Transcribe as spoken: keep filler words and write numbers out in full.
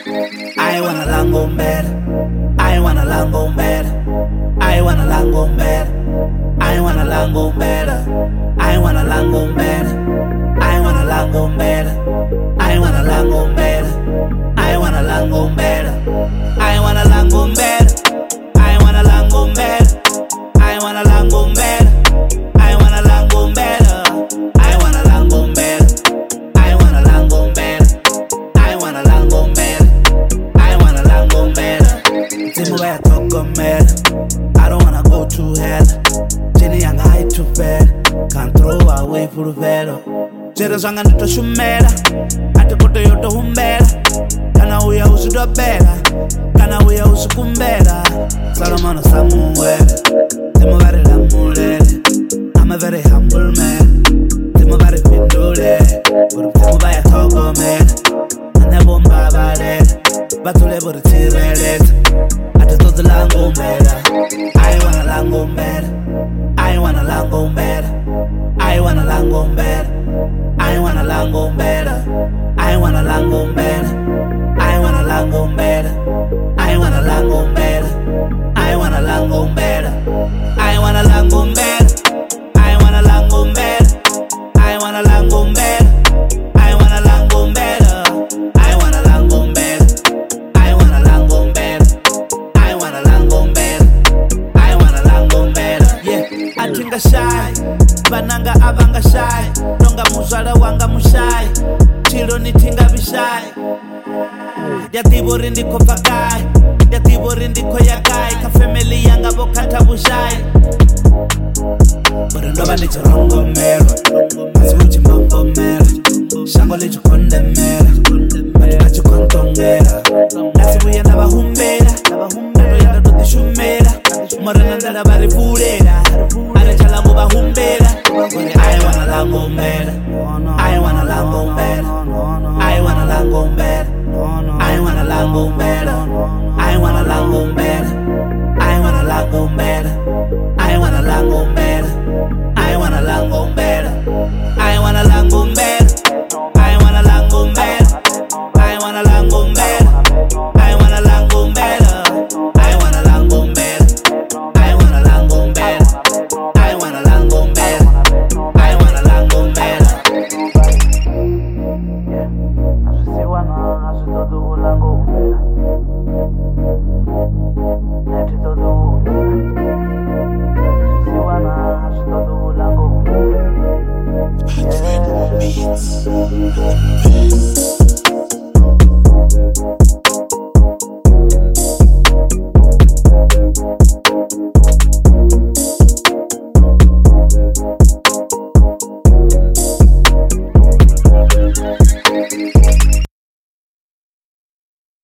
I wanna lango better. I wanna lango better. I wanna lango better. I wanna lango better. I wanna lango better. I wanna lango better. I wanna lango better. I wanna lango better. I wanna lango better. I wanna lango better. I wanna lango better. I wanna lango better. I wanna lango better. I wanna lango better. I wanna lango better. I wanna lango better. Tell me where I talk better. I don't wanna go to hell. Jenny young high too bad. Can't throw away for the velo. Jera zanga nito shumela. Ate koto yoto humbela. Kana uya usudo bela. Kana uya usukumbela. Solomon Samuel. Timo very lamulele. I'm a very humble man. Timo very pindule. Timo vaya togo man. Ane bomba balele. Batule buri tirelet. Ate todo lango mela. I wanna lango mela. I wanna lango mela. I wanna lango mela. I wanna lango mela. I wanna lango mela. I wanna lango mela. I wanna lango mela. I wanna lango mela. I wanna lango mela. I wanna lango mela. I wanna lango mela. I wanna lango mela. I wanna lango mela. I wanna lango mela. I wanna lango mela. I wanna lango mela. Yeah, atinga shy. Bananga abanga shy. Tonga muzala wanga mushai. Chilo nitinga bishai. Yatibori ndiko pakai. Yatibori ndiko yakai. Ka family yanga bokata bushai. Barando ndi chirongo mero. Azuchi mambo mero. Shango le chikonde mero. Mati chikontongera. Nasi buyenda bahumbera. Nalo yanda doti shumera. Morena ndala bari purera. Ale chalango bahumbera. I wanna lango mera. I wanna lango mera. I wanna lango mera. I wanna lango mera. I wanna lango mera. I wanna lango mera. I wanna lango mera. I wanna lango mera. I wanna lango mera. I wanna lango mera. I wanna lango mera. I wanna lango mera. I wanna lango mera. I wanna lango mera. I wanna lango mera. I wanna lango mera. Yeah, asisiwana asitoto lango mera.